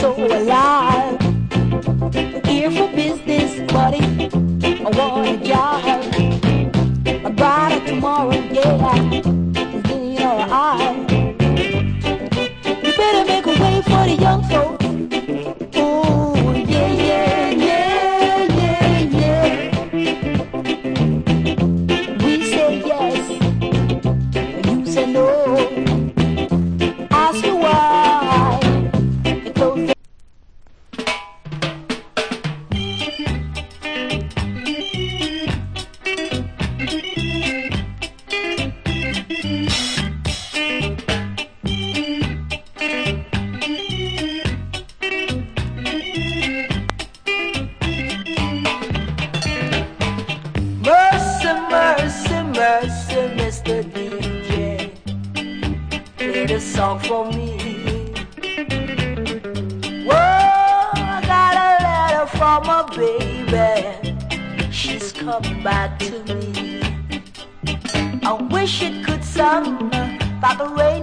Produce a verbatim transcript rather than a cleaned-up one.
so alive. Here for business, buddy. I want a job. A brighter tomorrow, yeah, is in your eye. You better make a way for the young folks. Oh, yeah, yeah, yeah, yeah, yeah. We say yes, you say no. Ask you why. It goes mercy, mercy, mercy, Mister D J. Play the song for me. Whoa, I got a letter from my baby. She's come back to me. I wish it could sound like the rain.